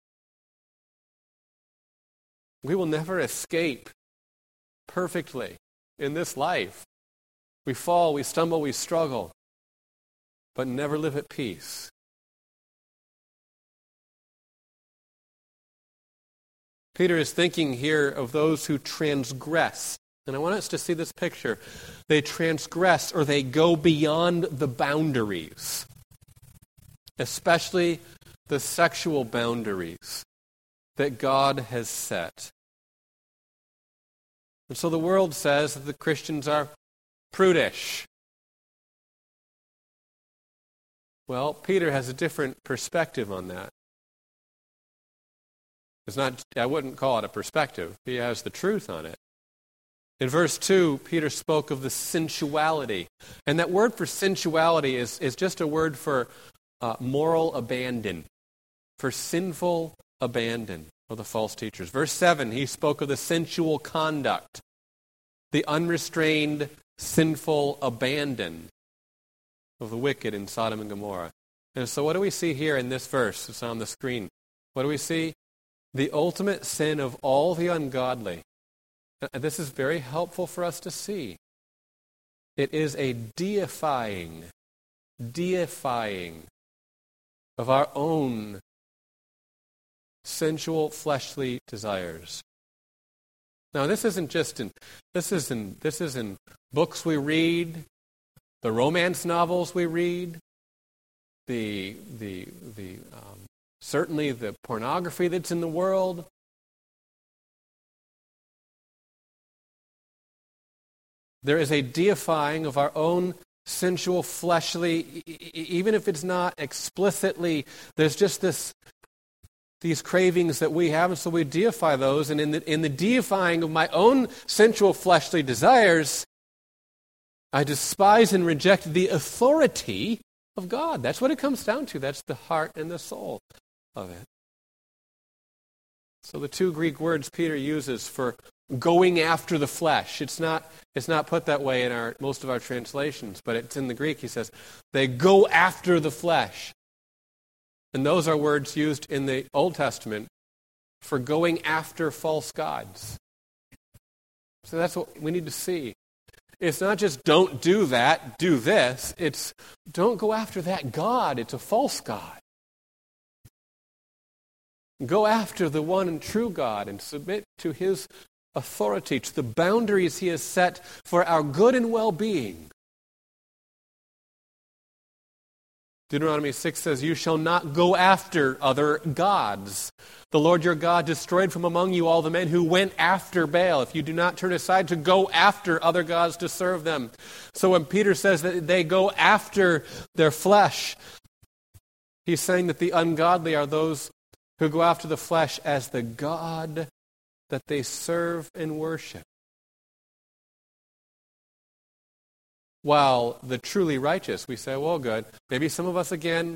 We will never escape perfectly in this life. We fall, we stumble, we struggle, but never live at peace. Peter is thinking here of those who transgress. And I want us to see this picture. They transgress or they go beyond the boundaries, especially the sexual boundaries that God has set. And so the world says that the Christians are prudish. Well, Peter has a different perspective on that. It's not, I wouldn't call it a perspective. He has the truth on it. In verse two, Peter spoke of the sensuality. And that word for sensuality is, is just a word for uh, moral abandon, for sinful abandon of the false teachers. Verse seven, he spoke of the sensual conduct, the unrestrained, sinful abandon of the wicked in Sodom and Gomorrah. And so what do we see here in this verse? It's on the screen. What do we see? The ultimate sin of all the ungodly. This is very helpful for us to see. It is a deifying, deifying of our own sensual, fleshly desires. Now, this isn't just in this is in this is in books we read, the romance novels we read, the the the um, certainly the pornography that's in the world. There is a deifying of our own sensual, fleshly, even if it's not explicitly, there's just this these cravings that we have, and so we deify those. And in the, in the deifying of my own sensual, fleshly desires, I despise and reject the authority of God. That's what it comes down to. That's the heart and the soul of it. So the two Greek words Peter uses for going after the flesh, it's not it's not put that way in our most of our translations, but it's in the Greek. He says, they go after the flesh. And those are words used in the Old Testament for going after false gods. So that's what we need to see. It's not just don't do that, do this. It's don't go after that God. It's a false God. Go after the one and true God and submit to His authority, to the boundaries He has set for our good and well-being. Deuteronomy six says, you shall not go after other gods. The Lord your God destroyed from among you all the men who went after Baal. If you do not turn aside to go after other gods to serve them. So when Peter says that they go after their flesh, he's saying that the ungodly are those who go after the flesh as the God that they serve and worship. While the truly righteous, we say, well, good. Maybe some of us, again,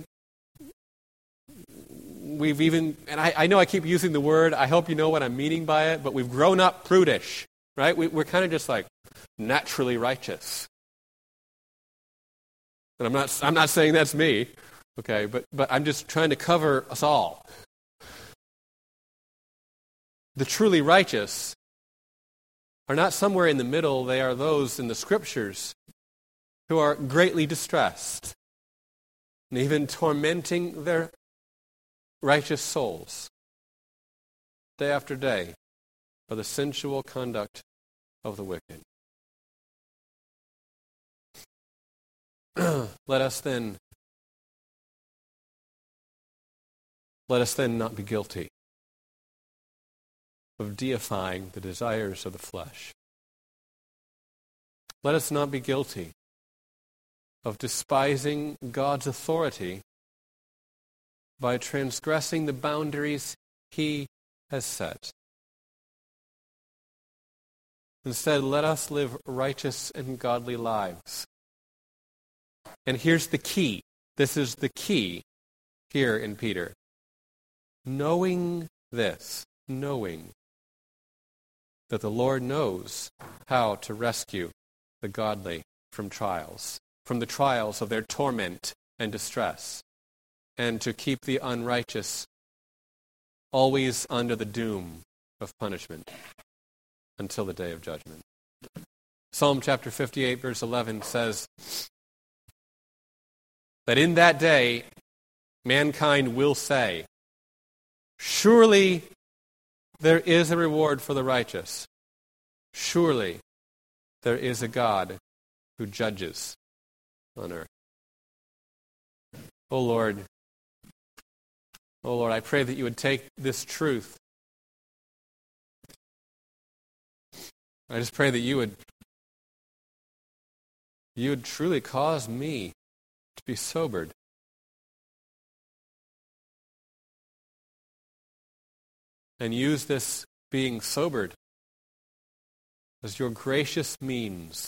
we've even, and I, I know I keep using the word, I hope you know what I'm meaning by it, but we've grown up prudish, right? We, we're kind of just like naturally righteous. And I'm not, I'm not saying that's me, okay, but, but I'm just trying to cover us all. The truly righteous are not somewhere in the middle. They are those in the Scriptures who are greatly distressed and even tormenting their righteous souls day after day by the sensual conduct of the wicked. Let us then, let us then not be guilty of deifying the desires of the flesh. Let us not be guilty of despising God's authority by transgressing the boundaries He has set. Instead, let us live righteous and godly lives. And here's the key. This is the key here in Peter. Knowing this, knowing that the Lord knows how to rescue the godly from trials, from the trials of their torment and distress, and to keep the unrighteous always under the doom of punishment until the day of judgment. Psalm chapter fifty-eight, verse eleven says that in that day, mankind will say, surely there is a reward for the righteous. Surely there is a God who judges on earth. Oh Lord, oh Lord, I pray that you would take this truth I just pray that you would you would truly cause me to be sobered. And use this being sobered as your gracious means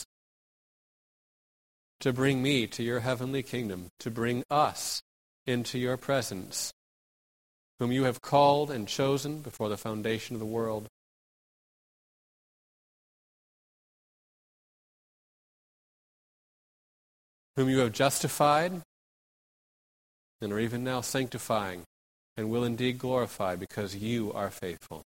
to bring me to your heavenly kingdom, to bring us into your presence, whom you have called and chosen before the foundation of the world. Whom you have justified and are even now sanctifying and will indeed glorify because you are faithful.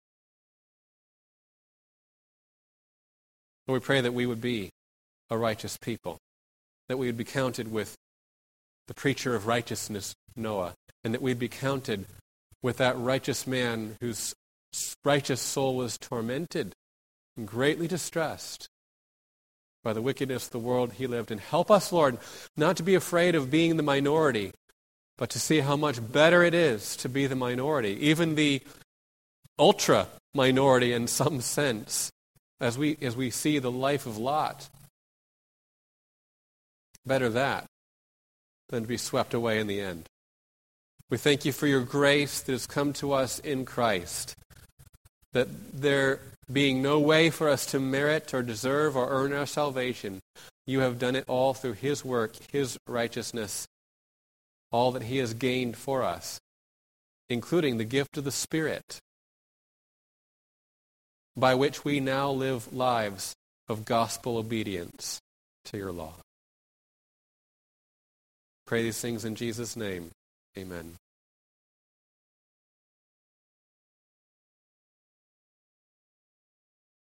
Lord, we pray that we would be a righteous people, that we would be counted with the preacher of righteousness, Noah, and that we'd be counted with that righteous man whose righteous soul was tormented and greatly distressed by the wickedness of the world he lived in. Help us, Lord, not to be afraid of being the minority, but to see how much better it is to be the minority, even the ultra-minority in some sense, as we as we see the life of Lot. Better that than to be swept away in the end. We thank you for your grace that has come to us in Christ, that there being no way for us to merit or deserve or earn our salvation, you have done it all through his work, his righteousness, all that he has gained for us, including the gift of the Spirit, by which we now live lives of gospel obedience to your law. Pray these things in Jesus' name. Amen.